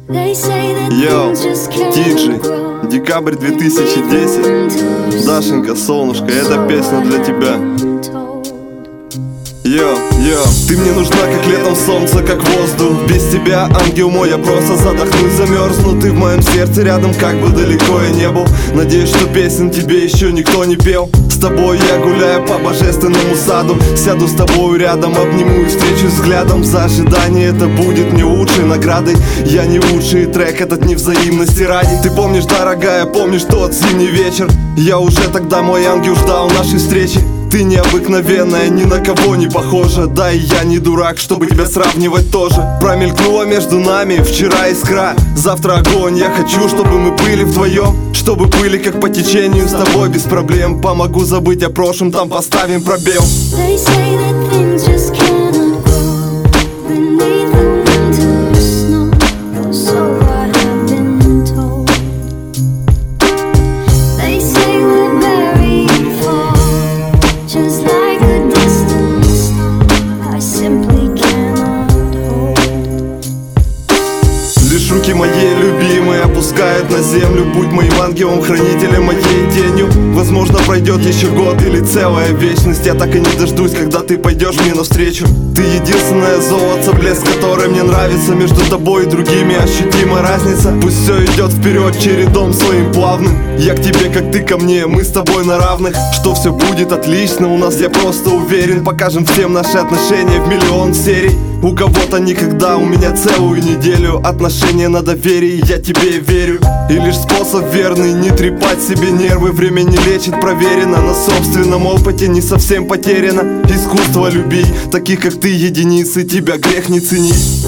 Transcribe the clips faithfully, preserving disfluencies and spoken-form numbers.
Йоу, Тиджи, декабрь две тысячи десять. Дашенька, солнышко, эта песня для тебя. Йо, йо, ты мне нужна, как летом солнце, как воздух. Без тебя, ангел мой, я просто задохнусь, замерзну. Ты в моем сердце рядом, как бы далеко я не был. Надеюсь, что песен тебе еще никто не пел. С тобой я гуляю по божественному саду. Сяду с тобой рядом, обниму и встречусь взглядом. За ожидание это будет мне лучшей наградой. Я не лучший трек, этот не взаимности ради. Ты помнишь, дорогая, помнишь тот зимний вечер? Я уже тогда, мой ангел, ждал нашей встречи. Ты необыкновенная, ни на кого не похожа. Да и я не дурак, чтобы тебя сравнивать тоже. Промелькнула между нами вчера искра, завтра огонь. Я хочу, чтобы мы были вдвоем, чтобы были как по течению с тобой без проблем. Помогу забыть о прошлом, там поставим пробел. Руки моей любимой опускают на землю. Будь моим ангелом, хранителем, моей тенью. Возможно, пройдет еще год или целая вечность. Я так и не дождусь, когда ты пойдешь мне навстречу. Ты единственное золото, блеск, которое мне нравится. Между тобой и другими ощутима разница. Пусть все идет вперед чередом своим плавным. Я к тебе, как ты ко мне, мы с тобой на равных. Что все будет отлично у нас, я просто уверен. Покажем всем наши отношения в миллион серий. У кого-то никогда, у меня целую неделю отношения на доверии, я тебе верю. И лишь способ верный, не трепать себе нервы. Время не лечит, проверено на собственном опыте, не совсем потеряно искусство любить. Таких как ты единицы, тебя грех не ценить.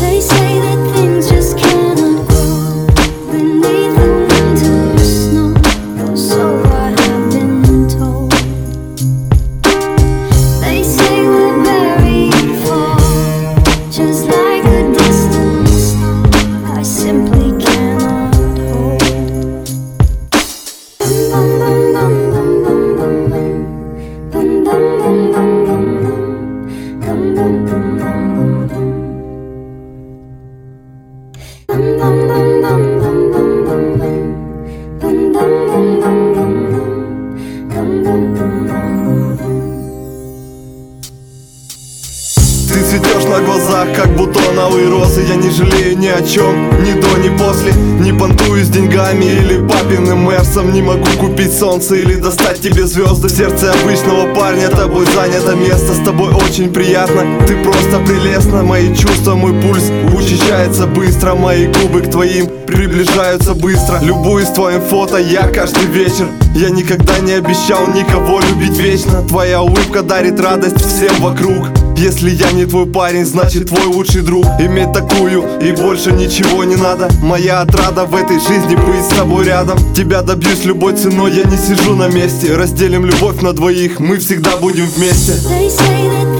Ты цветешь на глазах, как бутоновые розы. Я не жалею ни о чем, ни до, ни после. Не понтуюсь деньгами или папиным мерсом. Не могу купить солнце или достать тебе звезды. Сердце обычного парня, тобой занято место. С тобой очень приятно, ты просто прелестна. Мои чувства, мой пульс учащается быстро. Мои губы к твоим приближаются быстро. Любуюсь твоим фото я каждый вечер. Я никогда не обещал никого любить вечно. Твоя улыбка дарит радость всем вокруг. Если я не твой парень, значит твой лучший друг. Иметь такую и больше ничего не надо. Моя отрада в этой жизни быть с тобой рядом. Тебя добьюсь любой ценой, я не сижу на месте. Разделим любовь на двоих, мы всегда будем вместе.